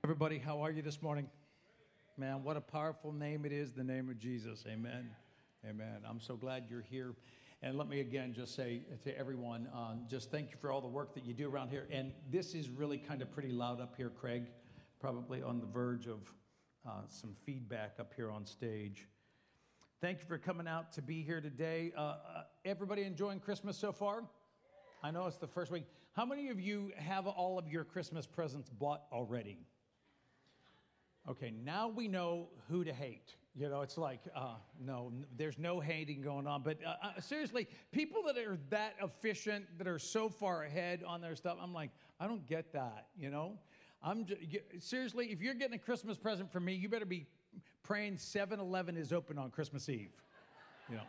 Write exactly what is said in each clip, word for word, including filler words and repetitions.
Everybody, how are you this morning? Man, what a powerful name it is, the name of Jesus. Amen. Amen. I'm so glad you're here. And let me again just say to everyone, um, just thank you for all the work that you do around here. And this is really kind of pretty loud up here, Craig, probably on the verge of uh, some feedback up here on stage. Thank you for coming out to be here today. Uh, uh, everybody enjoying Christmas so far? I know it's the first week. How many of you have all of your Christmas presents bought already? Okay, now we know who to hate. You know, it's like, uh, no, n- there's no hating going on. But uh, uh, seriously, people that are that efficient, that are so far ahead on their stuff, I'm like, I don't get that, you know? I'm j- y- seriously, if you're getting a Christmas present from me, you better be praying seven eleven is open on Christmas Eve, you know?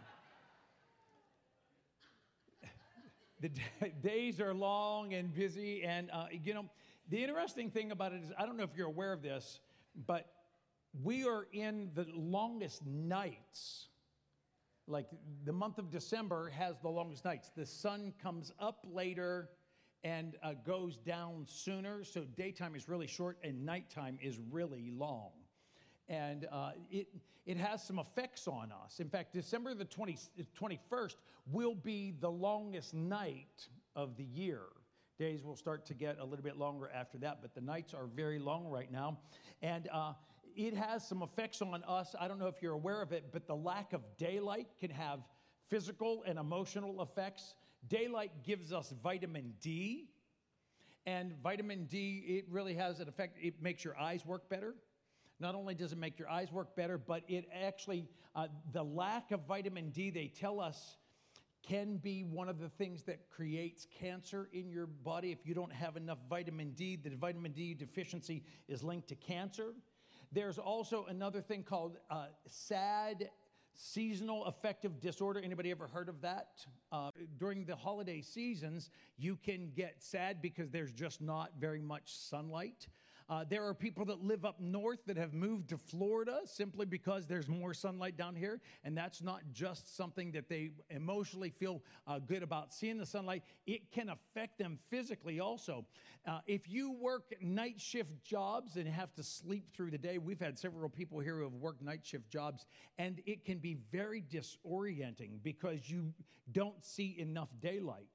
The d- days are long and busy, and, uh, you know, the interesting thing about it is, I don't know if you're aware of this, but we are in the longest nights. Like the month of December has the longest nights. The sun comes up later and uh, goes down sooner. So daytime is really short and nighttime is really long. And uh, it, it has some effects on us. In fact, December the twentieth, twenty-first will be the longest night of the year. Days will start to get a little bit longer after that, but the nights are very long right now. And uh, it has some effects on us. I don't know if you're aware of it, but the lack of daylight can have physical and emotional effects. Daylight gives us vitamin D, and vitamin D, it really has an effect. It makes your eyes work better. Not only does it make your eyes work better, but it actually, uh, the lack of vitamin D, they tell us, can be one of the things that creates cancer in your body. If you don't have enough vitamin D, the vitamin D deficiency is linked to cancer. There's also another thing called uh, SAD, seasonal affective disorder. Anybody ever heard of that? Uh, during the holiday seasons, you can get sad because there's just not very much sunlight. Uh, there are people that live up north that have moved to Florida simply because there's more sunlight down here, and that's not just something that they emotionally feel uh, good about seeing the sunlight. It can affect them physically also. Uh, if you work night shift jobs and have to sleep through the day, we've had several people here who have worked night shift jobs, and it can be very disorienting because you don't see enough daylight.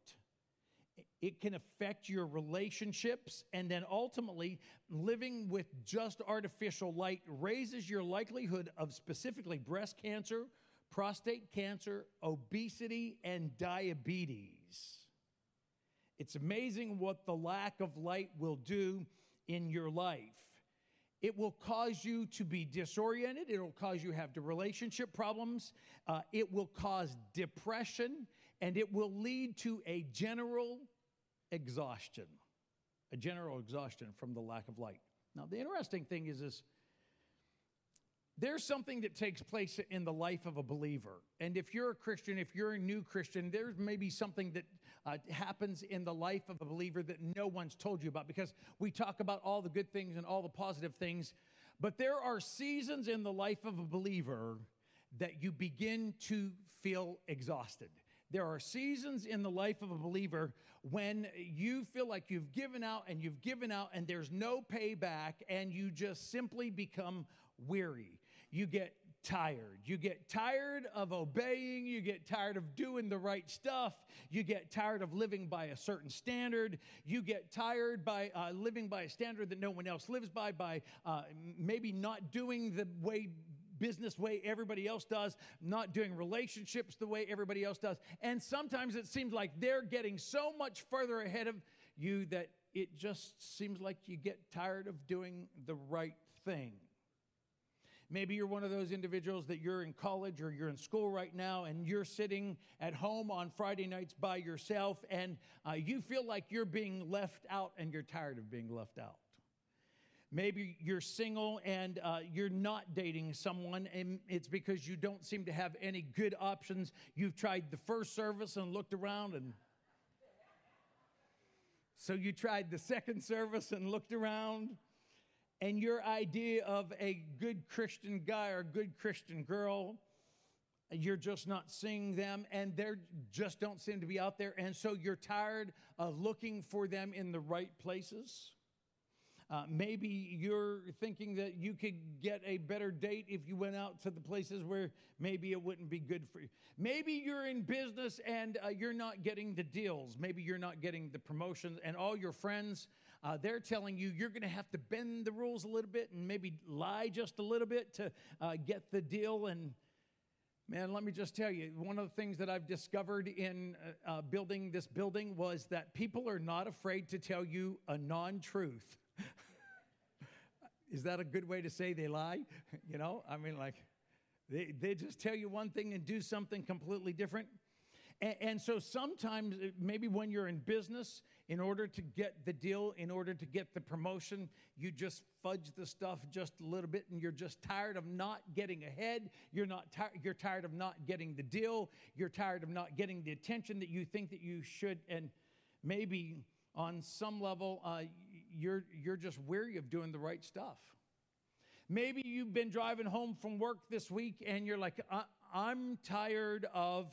It can affect your relationships, and then ultimately, living with just artificial light raises your likelihood of specifically breast cancer, prostate cancer, obesity, and diabetes. It's amazing what the lack of light will do in your life. It will cause you to be disoriented. It will cause you to have the relationship problems. Uh, it will cause depression, and it will lead to a general exhaustion, a general exhaustion from the lack of light. Now, the interesting thing is this. There's something that takes place in the life of a believer. And if you're a Christian, if you're a new Christian, there's maybe something that uh, happens in the life of a believer that no one's told you about, because we talk about all the good things and all the positive things, but there are seasons in the life of a believer that you begin to feel exhausted. There are seasons in the life of a believer when you feel like you've given out and you've given out and there's no payback, and you just simply become weary. You get tired. You get tired of obeying. You get tired of doing the right stuff. You get tired of living by a certain standard. You get tired by uh, living by a standard that no one else lives by, by uh, maybe not doing the way business way everybody else does, not doing relationships the way everybody else does. And sometimes it seems like they're getting so much further ahead of you that it just seems like you get tired of doing the right thing. Maybe you're one of those individuals that you're in college or you're in school right now, and you're sitting at home on Friday nights by yourself, and uh, you feel like you're being left out and you're tired of being left out. Maybe you're single and uh, you're not dating someone, and it's because you don't seem to have any good options. You've tried the first service and looked around, and so you tried the second service and looked around, and your idea of a good Christian guy or good Christian girl, you're just not seeing them, and they just don't seem to be out there, and so you're tired of looking for them in the right places. Uh, maybe you're thinking that you could get a better date if you went out to the places where maybe it wouldn't be good for you. Maybe you're in business and uh, you're not getting the deals. Maybe you're not getting the promotions, and all your friends, uh, they're telling you you're going to have to bend the rules a little bit and maybe lie just a little bit to uh, get the deal. And man, let me just tell you, one of the things that I've discovered in uh, uh, building this building was that people are not afraid to tell you a non-truth. Is that a good way to say they lie? You know, I mean, like, they, they just tell you one thing and do something completely different. And, and so sometimes, maybe when you're in business, in order to get the deal, in order to get the promotion, you just fudge the stuff just a little bit, and you're just tired of not getting ahead. You're not tired. You're tired of not getting the deal. You're tired of not getting the attention that you think that you should. And maybe on some level, uh, you're you're just weary of doing the right stuff. Maybe you've been driving home from work this week, and you're like, I, I'm tired of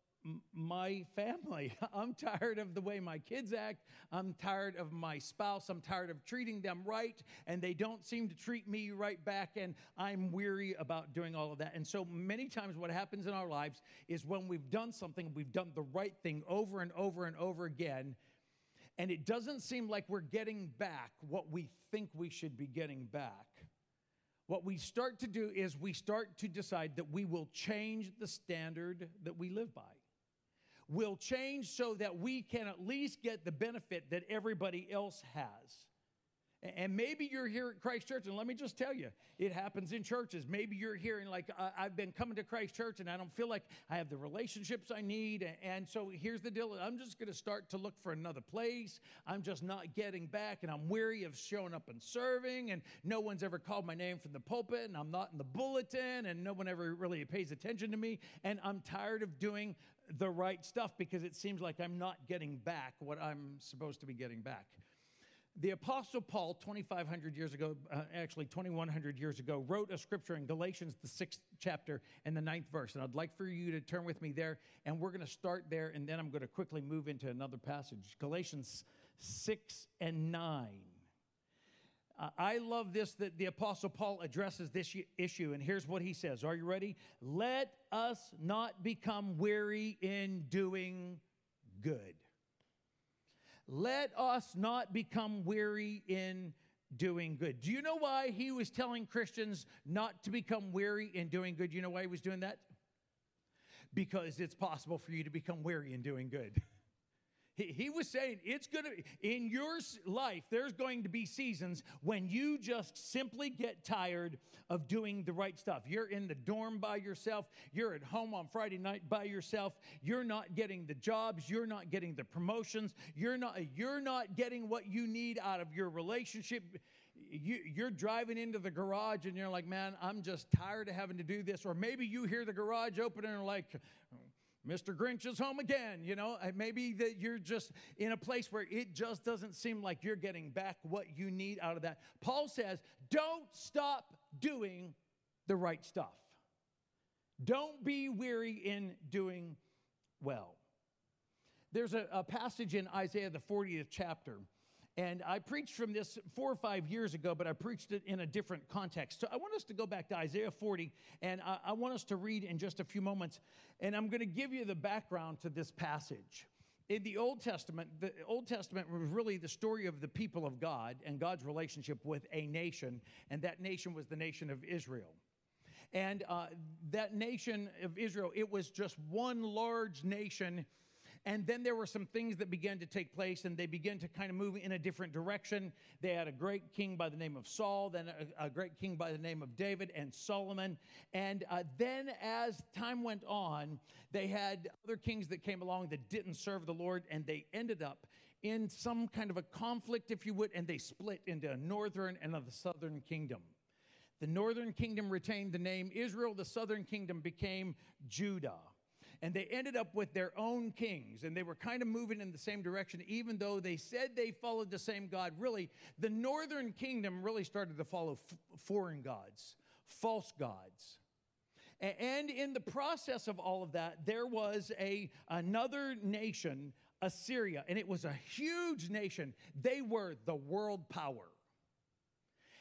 my family. I'm tired of the way my kids act. I'm tired of my spouse. I'm tired of treating them right, and they don't seem to treat me right back, and I'm weary about doing all of that. And so many times what happens in our lives is when we've done something, we've done the right thing over and over and over again, and it doesn't seem like we're getting back what we think we should be getting back. What we start to do is we start to decide that we will change the standard that we live by. We'll change so that we can at least get the benefit that everybody else has. And maybe you're here at Christ Church, and let me just tell you, it happens in churches. Maybe you're hearing like, I've been coming to Christ Church, and I don't feel like I have the relationships I need. And so here's the deal. I'm just going to start to look for another place. I'm just not getting back, and I'm weary of showing up and serving, and no one's ever called my name from the pulpit, and I'm not in the bulletin, and no one ever really pays attention to me. And I'm tired of doing the right stuff because it seems like I'm not getting back what I'm supposed to be getting back. The Apostle Paul, twenty-five hundred years ago, uh, actually twenty-one hundred years ago, wrote a scripture in Galatians, the sixth chapter and the ninth verse. And I'd like for you to turn with me there, and we're going to start there, and then I'm going to quickly move into another passage. Galatians six and nine. Uh, I love this, that the Apostle Paul addresses this issue, and here's what he says. Are you ready? Let us not become weary in doing good. Let us not become weary in doing good. Do you know why he was telling Christians not to become weary in doing good? Do you know why he was doing that? Because it's possible for you to become weary in doing good. He, he was saying it's going to, in your life, there's going to be seasons when you just simply get tired of doing the right stuff. You're in the dorm by yourself. You're at home on Friday night by yourself. You're not getting the jobs. You're not getting the promotions. You're not, you're not getting what you need out of your relationship. You, you're driving into the garage and you're like, man, I'm just tired of having to do this. Or maybe you hear the garage open and are like, Mister Grinch is home again, you know. Maybe that you're just in a place where it just doesn't seem like you're getting back what you need out of that. Paul says, don't stop doing the right stuff. Don't be weary in doing well. There's a, a passage in Isaiah, the fortieth chapter, and I preached from this four or five years ago, but I preached it in a different context. So I want us to go back to Isaiah forty, and I, I want us to read in just a few moments, and I'm going to give you the background to this passage. In the Old Testament, the Old Testament was really the story of the people of God and God's relationship with a nation, and that nation was the nation of Israel. And uh, that nation of Israel, it was just one large nation. And then there were some things that began to take place, and they began to kind of move in a different direction. They had a great king by the name of Saul, then a, a great king by the name of David and Solomon. And uh, then as time went on, they had other kings that came along that didn't serve the Lord, and they ended up in some kind of a conflict, if you would, and they split into a northern and a southern kingdom. The northern kingdom retained the name Israel. The southern kingdom became Judah. And they ended up with their own kings, and they were kind of moving in the same direction, even though they said they followed the same God. Really, the northern kingdom really started to follow f- foreign gods, false gods. A- and in the process of all of that, there was a another nation, Assyria, and it was a huge nation. They were the world power.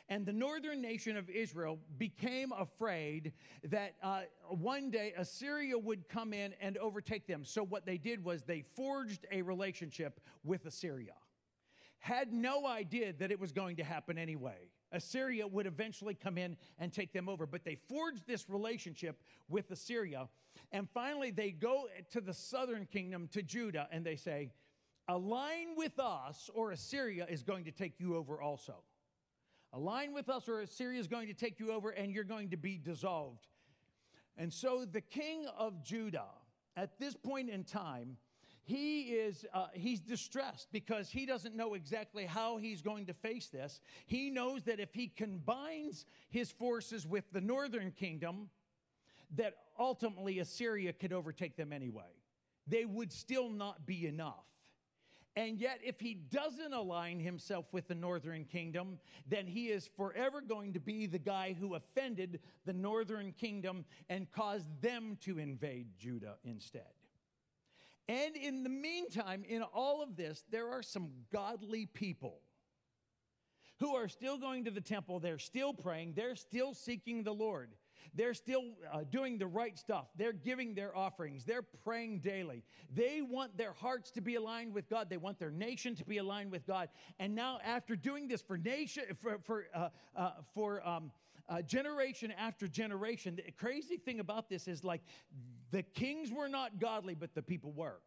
And the northern nation of Israel became afraid that uh, one day Assyria would come in and overtake them. So what they did was they forged a relationship with Assyria. Had no idea that it was going to happen anyway. Assyria would eventually come in and take them over. But they forged this relationship with Assyria. And finally, they go to the southern kingdom, to Judah, and they say, align with us or Assyria is going to take you over also. Align with us or Assyria is going to take you over and you're going to be dissolved. And so the king of Judah, at this point in time, he is uh, he's distressed because he doesn't know exactly how he's going to face this. He knows that if he combines his forces with the northern kingdom, that ultimately Assyria could overtake them anyway. They would still not be enough. And yet, if he doesn't align himself with the northern kingdom, then he is forever going to be the guy who offended the northern kingdom and caused them to invade Judah instead. And in the meantime, in all of this, there are some godly people who are still going to the temple. They're still praying. They're still seeking the Lord. They're still uh, doing the right stuff. They're giving their offerings. They're praying daily. They want their hearts to be aligned with God. They want their nation to be aligned with God. And now, after doing this for nation, for for uh, uh, for um, uh, generation after generation, the crazy thing about this is like the kings were not godly, but the people were.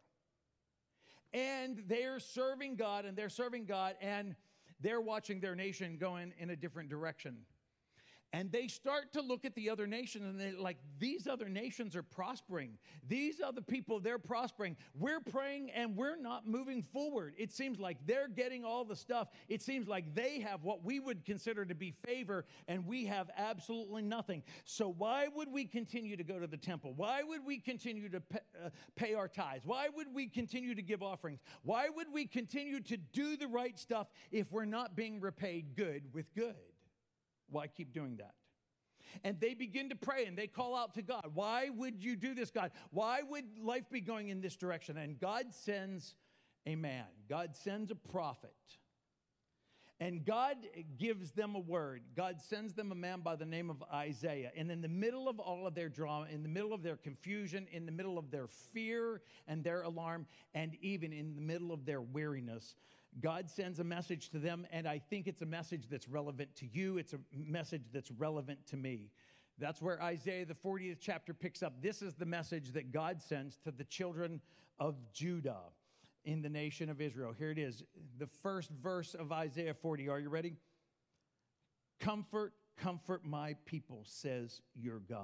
And they're serving God, and they're serving God, and they're watching their nation going in a different direction. And they start to look at the other nations, and they're like, these other nations are prospering. These other people, they're prospering. We're praying, and we're not moving forward. It seems like they're getting all the stuff. It seems like they have what we would consider to be favor, and we have absolutely nothing. So why would we continue to go to the temple? Why would we continue to pay, uh, pay our tithes? Why would we continue to give offerings? Why would we continue to do the right stuff if we're not being repaid good with good? Why keep doing that? And they begin to pray and they call out to God. Why would you do this, God? Why would life be going in this direction? And God sends a man. God sends a prophet. And God gives them a word. God sends them a man by the name of Isaiah. And in the middle of all of their drama, in the middle of their confusion, in the middle of their fear and their alarm, and even in the middle of their weariness, God sends a message to them, and I think it's a message that's relevant to you. It's a message that's relevant to me. That's where Isaiah, the fortieth chapter, picks up. This is the message that God sends to the children of Judah in the nation of Israel. Here it is, the first verse of Isaiah forty. Are you ready? Comfort, comfort my people, says your God.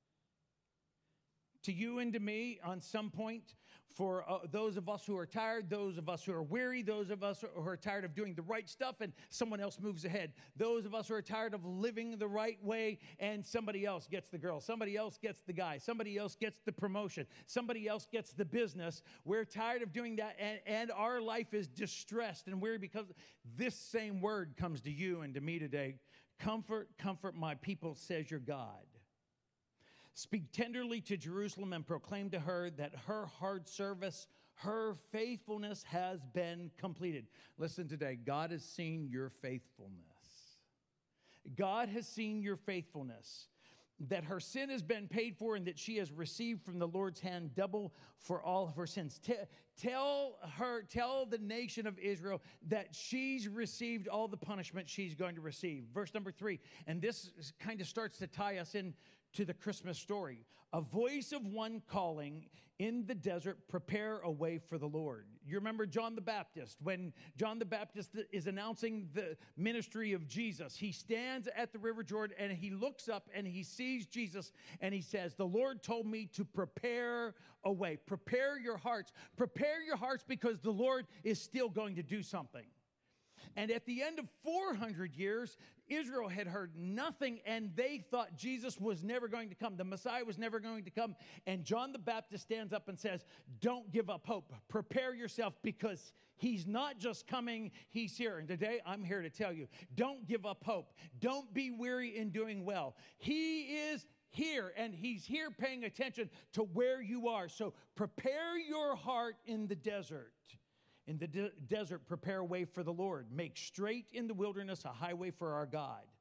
To you and to me, on some point, for uh, those of us who are tired, those of us who are weary, those of us who are tired of doing the right stuff and someone else moves ahead, those of us who are tired of living the right way and somebody else gets the girl, somebody else gets the guy, somebody else gets the promotion, somebody else gets the business. We're tired of doing that, and, and our life is distressed and weary because this same word comes to you and to me today. Comfort, comfort my people, says your God. Speak tenderly to Jerusalem and proclaim to her that her hard service, her faithfulness has been completed. Listen today, God has seen your faithfulness. God has seen your faithfulness, that her sin has been paid for and that she has received from the Lord's hand double for all of her sins. T- tell her, tell the nation of Israel that she's received all the punishment she's going to receive. Verse number three, and this kind of starts to tie us in to the Christmas story. A voice of one calling in the desert, prepare a way for the Lord. You remember John the Baptist. When John the Baptist is announcing the ministry of Jesus, he stands at the River Jordan and he looks up and he sees Jesus and he says, the Lord told me to prepare a way. Prepare your hearts. Prepare your hearts because the Lord is still going to do something. And at the end of four hundred years, Israel had heard nothing, and they thought Jesus was never going to come. The Messiah was never going to come. And John the Baptist stands up and says, don't give up hope. Prepare yourself because he's not just coming, he's here. And today I'm here to tell you, don't give up hope. Don't be weary in doing well. He is here, and he's here paying attention to where you are. So prepare your heart in the desert. In the de- desert, prepare a way for the Lord. Make straight in the wilderness a highway for our God.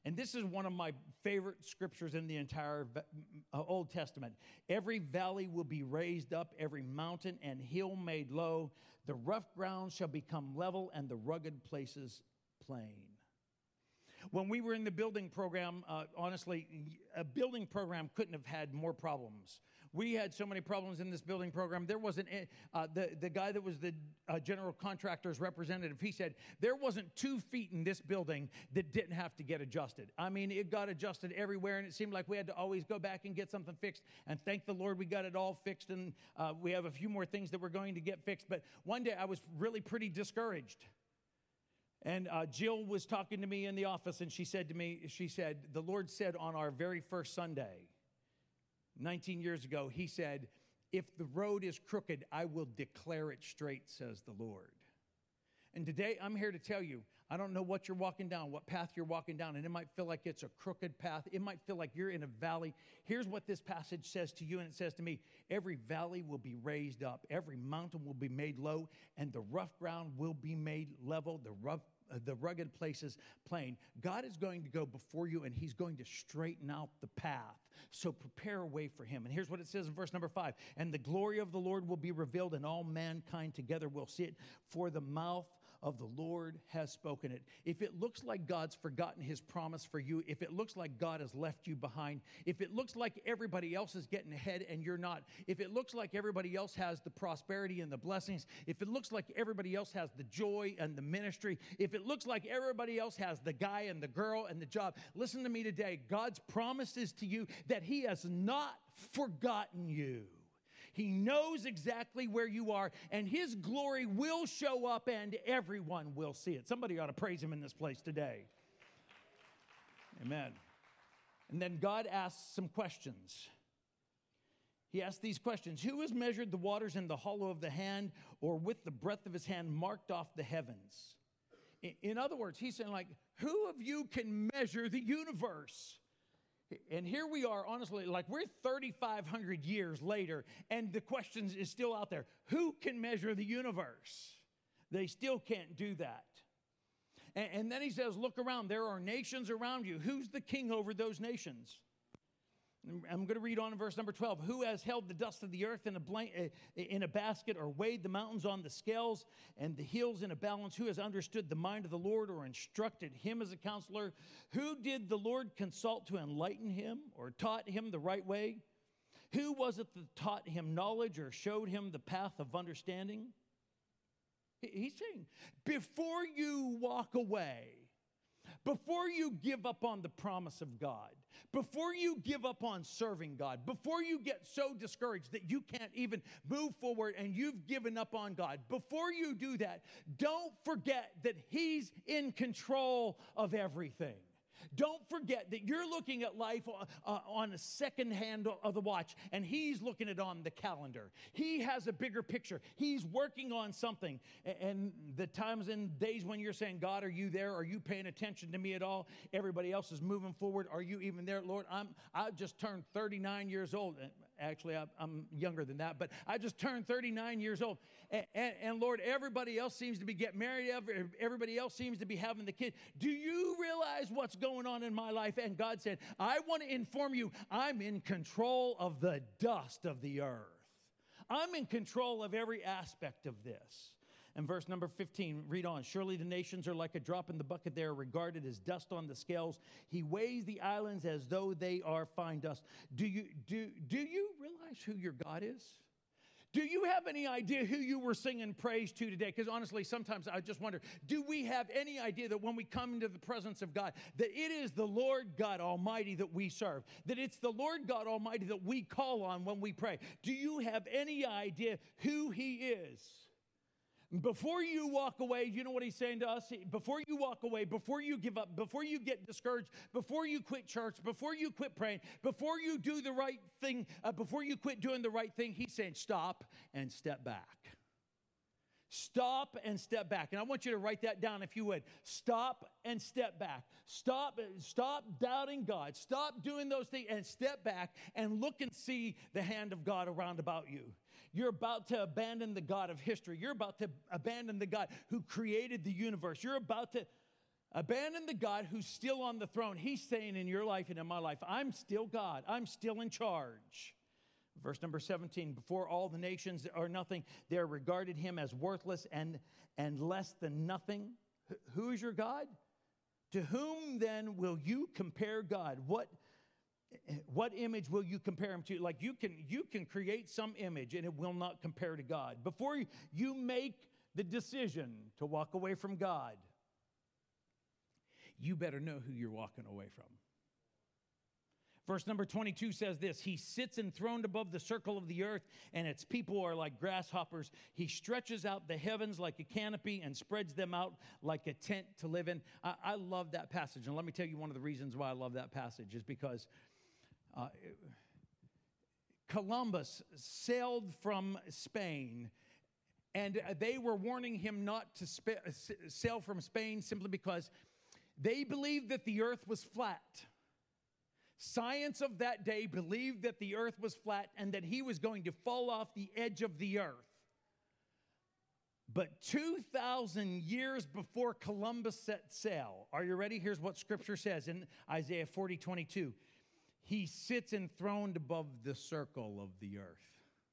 And this is one of my favorite scriptures in the entire uh, Old Testament. Every valley will be raised up, every mountain and hill made low. The rough ground shall become level, and the rugged places plain. When we were in the building program, uh, honestly, a building program couldn't have had more problems. We had so many problems in this building program. There wasn't, uh, the, the guy that was the uh, general contractor's representative, he said, there wasn't two feet in this building that didn't have to get adjusted. I mean, it got adjusted everywhere, and it seemed like we had to always go back and get something fixed. And thank the Lord we got it all fixed, and uh, we have a few more things that we're going to get fixed. But one day I was really pretty discouraged. And uh, Jill was talking to me in the office, and she said to me, she said, the Lord said on our very first Sunday, nineteen years ago, he said, if the road is crooked, I will declare it straight, says the Lord. And today, I'm here to tell you, I don't know what you're walking down, what path you're walking down, and it might feel like it's a crooked path. It might feel like you're in a valley. Here's what this passage says to you, and it says to me, every valley will be raised up, every mountain will be made low, and the rough ground will be made level, the rough Uh, the rugged places plain. God is going to go before you, and he's going to straighten out the path. So prepare a way for him. And here's what it says in verse number five. And the glory of the Lord will be revealed, and all mankind together will see it, for the mouth of the Lord has spoken it. If it looks like God's forgotten his promise for you, if it looks like God has left you behind, if it looks like everybody else is getting ahead and you're not, if it looks like everybody else has the prosperity and the blessings, if it looks like everybody else has the joy and the ministry, if it looks like everybody else has the guy and the girl and the job, listen to me today. God's promise is to you that he has not forgotten you. He knows exactly where you are, and his glory will show up, and everyone will see it. Somebody ought to praise him in this place today. Amen. And then God asks some questions. He asks these questions. Who has measured the waters in the hollow of the hand, or with the breadth of his hand marked off the heavens? In other words, he's saying, like, who of you can measure the universe? And here we are, honestly, like we're thirty-five hundred years later, and the question is still out there. Who can measure the universe? They still can't do that. And, and then he says, look around. There are nations around you. Who's the king over those nations? I'm going to read on in verse number twelve. Who has held the dust of the earth in a, blank, in a basket, or weighed the mountains on the scales and the hills in a balance? Who has understood the mind of the Lord, or instructed him as a counselor? Who did the Lord consult to enlighten him, or taught him the right way? Who was it that taught him knowledge, or showed him the path of understanding? He's saying, before you walk away, before you give up on the promise of God, before you give up on serving God, before you get so discouraged that you can't even move forward and you've given up on God, before you do that, don't forget that he's in control of everything. Don't forget that you're looking at life uh, on a second hand of the watch, and he's looking at it on the calendar. He has a bigger picture. He's working on something. And the times and days when you're saying, God, are you there? Are you paying attention to me at all? Everybody else is moving forward. Are you even there? Lord, I'm, I just turned thirty-nine years old. Actually, I'm younger than that, but I just turned thirty-nine years old. And, and, and Lord, everybody else seems to be getting married. Everybody else seems to be having the kid. Do you realize what's going on in my life? And God said, I want to inform you, I'm in control of the dust of the earth. I'm in control of every aspect of this. And verse number fifteen, read on. Surely the nations are like a drop in the bucket. They are regarded as dust on the scales. He weighs the islands as though they are fine dust. Do you, do, do you realize who your God is? Do you have any idea who you were singing praise to today? Because honestly, sometimes I just wonder, do we have any idea that when we come into the presence of God, that it is the Lord God Almighty that we serve, that it's the Lord God Almighty that we call on when we pray? Do you have any idea who he is? Before you walk away, you know what he's saying to us? Before you walk away, before you give up, before you get discouraged, before you quit church, before you quit praying, before you do the right thing, uh, before you quit doing the right thing, he's saying stop and step back. Stop and step back. And I want you to write that down if you would. Stop and step back. Stop, stop doubting God. Stop doing those things and step back and look and see the hand of God around about you. You're about to abandon the God of history. You're about to abandon the God who created the universe. You're about to Abandon the God who's still on the throne. He's saying in your life and in my life, I'm still God. I'm still in charge. Verse number seventeen, before all the nations are nothing, they regarded him as worthless and, and less than nothing. H- who is your God? To whom then will you compare God? What, what image will you compare him to? Like you can, you can create some image and it will not compare to God. Before you make the decision to walk away from God, you better know who you're walking away from. Verse number twenty-two says this, he sits enthroned above the circle of the earth, and its people are like grasshoppers. He stretches out the heavens like a canopy and spreads them out like a tent to live in. I, I love that passage, and let me tell you one of the reasons why I love that passage is because uh, Columbus sailed from Spain, and they were warning him not to sp- sail from Spain simply because they believed that the earth was flat. Science of that day believed that the earth was flat and that he was going to fall off the edge of the earth. But two thousand years before Columbus set sail, are you ready? Here's what Scripture says in Isaiah forty twenty-two. He sits enthroned above the circle of the earth.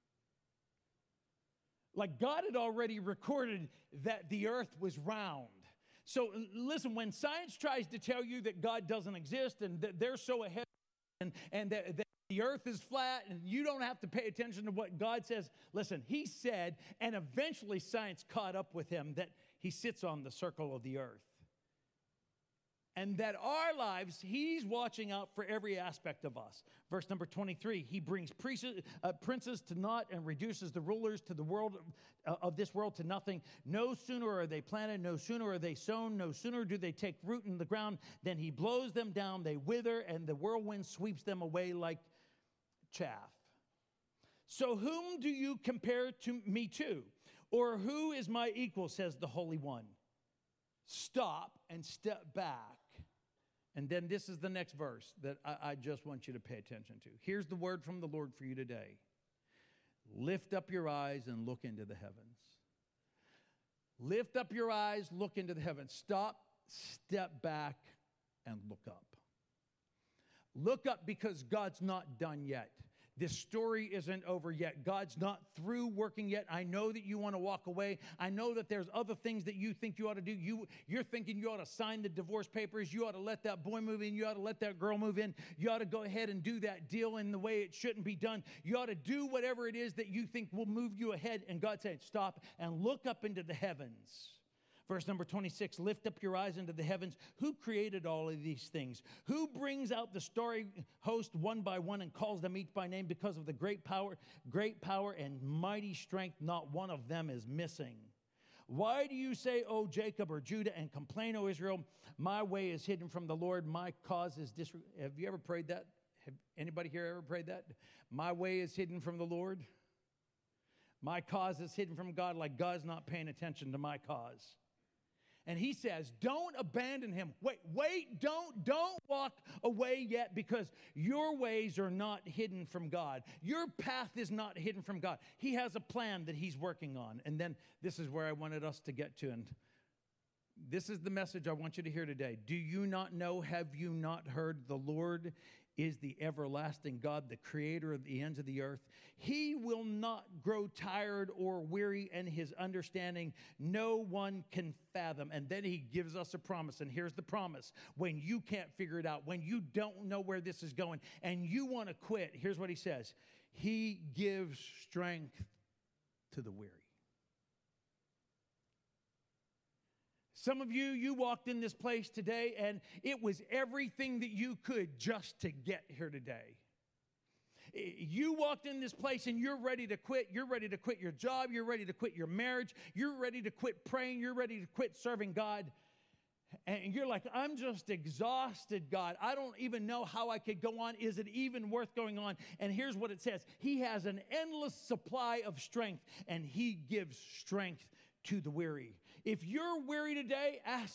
Like God had already recorded that the earth was round. So listen, when science tries to tell you that God doesn't exist and that they're so ahead and, and that, that the earth is flat and you don't have to pay attention to what God says, listen, he said, and eventually science caught up with him, that he sits on the circle of the earth. And that our lives, he's watching out for every aspect of us. Verse number twenty-three, he brings princes, uh, princes to naught and reduces the rulers to the world uh, of this world to nothing. No sooner are they planted, no sooner are they sown, no sooner do they take root in the ground, than he blows them down, they wither, and the whirlwind sweeps them away like chaff. So whom do you compare to me to? Or who is my equal, says the Holy One? Stop and step back. And then this is the next verse that I, I just want you to pay attention to. Here's the word from the Lord for you today. Lift up your eyes and look into the heavens. Lift up your eyes, look into the heavens. Stop, step back, and look up. Look up because God's not done yet. This story isn't over yet. God's not through working yet. I know that you want to walk away. I know that there's other things that you think you ought to do. You, you're thinking you ought to sign the divorce papers. You ought to let that boy move in. You ought to let that girl move in. You ought to go ahead and do that deal in the way it shouldn't be done. You ought to do whatever it is that you think will move you ahead. And God said, stop and look up into the heavens. Verse number twenty-six, lift up your eyes into the heavens. Who created all of these things? Who brings out the starry host one by one and calls them each by name? Because of the great power, great power and mighty strength, not one of them is missing. Why do you say, O Jacob or Judah, and complain, O Israel? My way is hidden from the Lord. My cause is disregarded. Have you ever prayed that? Have anybody here ever prayed that? My way is hidden from the Lord. My cause is hidden from God, like God's not paying attention to my cause. And he says, don't abandon him. Wait, wait, don't, don't walk away yet, because your ways are not hidden from God. Your path is not hidden from God. He has a plan that he's working on. And then this is where I wanted us to get to. And this is the message I want you to hear today. Do you not know, have you not heard? The Lord is the everlasting God, the creator of the ends of the earth. He will not grow tired or weary, and his understanding no one can fathom. And then he gives us a promise, and here's the promise. When you can't figure it out, when you don't know where this is going, and you want to quit, here's what he says. He gives strength to the weary. Some of you, you walked in this place today, and it was everything that you could just to get here today. You walked in this place and you're ready to quit. You're ready to quit your job. You're ready to quit your marriage. You're ready to quit praying. You're ready to quit serving God. And you're like, I'm just exhausted, God. I don't even know how I could go on. Is it even worth going on? And here's what it says. He has an endless supply of strength, and he gives strength to the weary. If you're weary today, ask God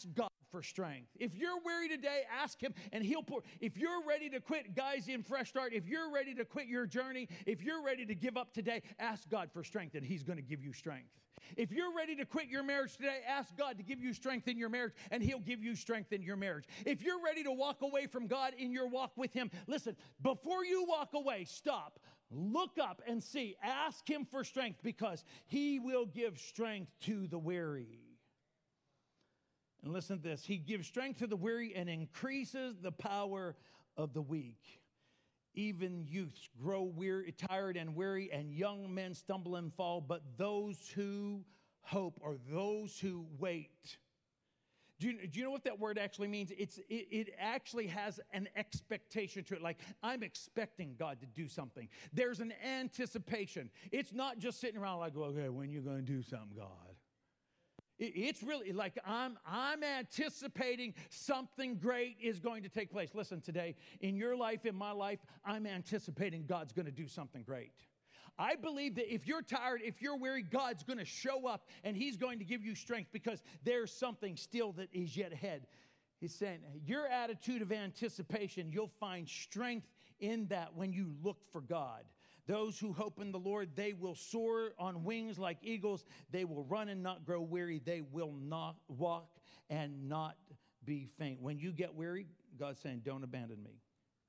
for strength. If you're weary today, ask him and he'll pour. If you're ready to quit, guys, in Fresh Start, if you're ready to quit your journey, if you're ready to give up today, ask God for strength and he's going to give you strength. If you're ready to quit your marriage today, ask God to give you strength in your marriage and he'll give you strength in your marriage. If you're ready to walk away from God in your walk with him, listen, before you walk away, stop. Look up and see. Ask him for strength because he will give strength to the weary. And listen to this. He gives strength to the weary and increases the power of the weak. Even youths grow weary, tired and weary, and young men stumble and fall. But those who hope, or those who wait. Do you, do you know what that word actually means? It's, it, it actually has an expectation to it. Like, I'm expecting God to do something. There's an anticipation. It's not just sitting around like, okay, when you going to do something, God? It, it's really like I'm, I'm anticipating something great is going to take place. Listen, today, in your life, in my life, I'm anticipating God's going to do something great. I believe that if you're tired, if you're weary, God's going to show up and he's going to give you strength because there's something still that is yet ahead. He's saying your attitude of anticipation, you'll find strength in that when you look for God. Those who hope in the Lord, they will soar on wings like eagles. They will run and not grow weary. They will not walk and not be faint. When you get weary, God's saying, don't abandon me.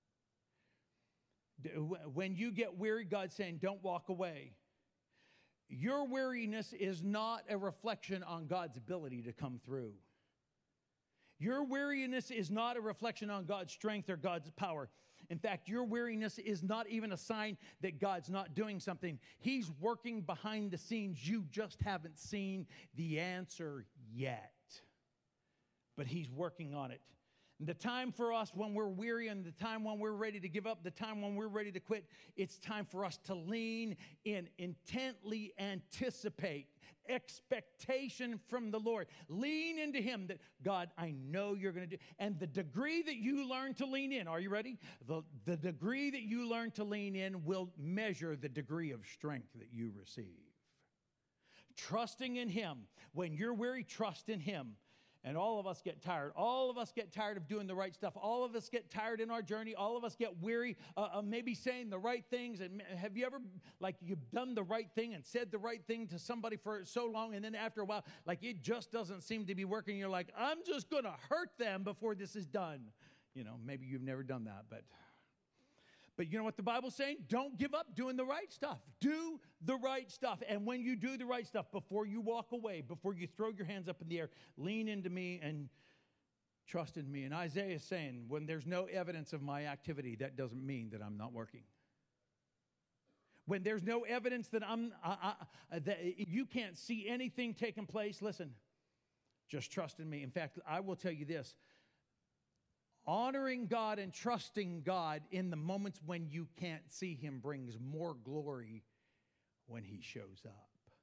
When you get weary, God's saying, don't walk away. Your weariness is not a reflection on God's ability to come through. Your weariness is not a reflection on God's strength or God's power. In fact, your weariness is not even a sign that God's not doing something. He's working behind the scenes. You just haven't seen the answer yet. But he's working on it. The time for us when we're weary and the time when we're ready to give up, the time when we're ready to quit, it's time for us to lean in, intently anticipate, expectation from the Lord. Lean into him that, God, I know you're going to do. And the degree that you learn to lean in, are you ready? The, the degree that you learn to lean in will measure the degree of strength that you receive. Trusting in him. When you're weary, trust in him. And all of us get tired. All of us get tired of doing the right stuff. All of us get tired in our journey. All of us get weary uh, of maybe saying the right things. And have you ever, like, you've done the right thing and said the right thing to somebody for so long, and then after a while, like, it just doesn't seem to be working. You're like, I'm just going to hurt them before this is done. You know, maybe you've never done that, but... But you know what the Bible's saying? Don't give up doing the right stuff. Do the right stuff. And when you do the right stuff, before you walk away, before you throw your hands up in the air, lean into me and trust in me. And Isaiah is saying, when there's no evidence of my activity, that doesn't mean that I'm not working. When there's no evidence that I'm, I, I, that you can't see anything taking place, listen, just trust in me. In fact, I will tell you this. Honoring God and trusting God in the moments when you can't see him brings more glory when he shows up.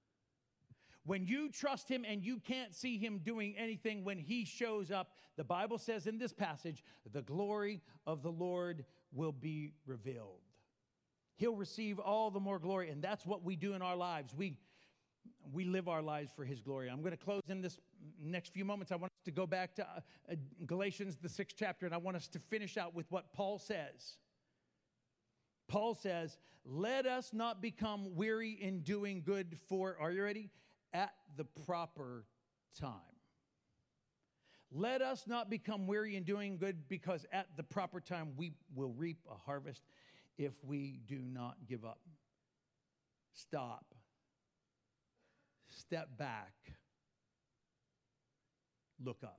When you trust him and you can't see him doing anything, when he shows up, the Bible says in this passage, the glory of the Lord will be revealed. He'll receive all the more glory, and that's what we do in our lives. We We live our lives for his glory. I'm going to close in this next few moments. I want us to go back to uh, Galatians, the sixth chapter, and I want us to finish out with what Paul says. Paul says, let us not become weary in doing good for, are you ready? At the proper time. Let us not become weary in doing good, because at the proper time we will reap a harvest if we do not give up. Stop. Step back, look up.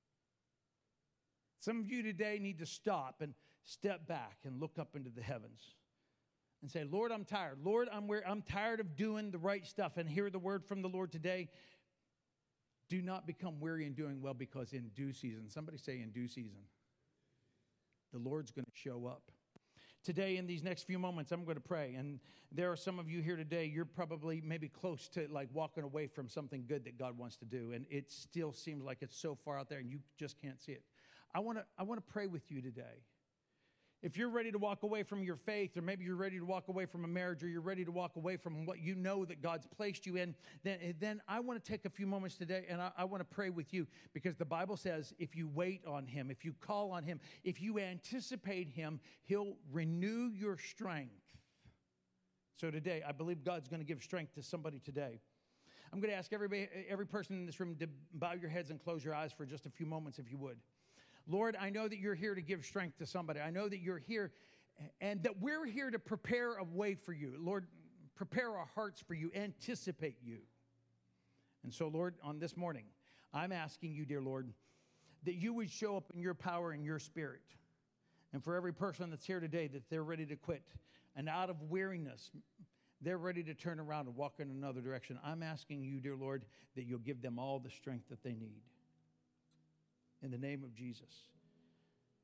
Some of you today need to stop and step back and look up into the heavens and say, Lord, I'm tired. Lord, I'm where I'm tired of doing the right stuff. And hear the word from the Lord today. Do not become weary in doing well, because in due season, somebody say in due season, the Lord's going to show up. Today, in these next few moments, I'm going to pray. And there are some of you here today, you're probably maybe close to like walking away from something good that God wants to do. And it still seems like it's so far out there and you just can't see it. I want to I want to pray with you today. If you're ready to walk away from your faith, or maybe you're ready to walk away from a marriage, or you're ready to walk away from what you know that God's placed you in, then, then I want to take a few moments today, and I, I want to pray with you, because the Bible says if you wait on him, if you call on him, if you anticipate him, he'll renew your strength. So today, I believe God's going to give strength to somebody today. I'm going to ask everybody, every person in this room to bow your heads and close your eyes for just a few moments, if you would. Lord, I know that you're here to give strength to somebody. I know that you're here and that we're here to prepare a way for you. Lord, prepare our hearts for you, anticipate you. And so, Lord, on this morning, I'm asking you, dear Lord, that you would show up in your power and your spirit. And for every person that's here today, that they're ready to quit. And out of weariness, they're ready to turn around and walk in another direction. I'm asking you, dear Lord, that you'll give them all the strength that they need. In the name of Jesus.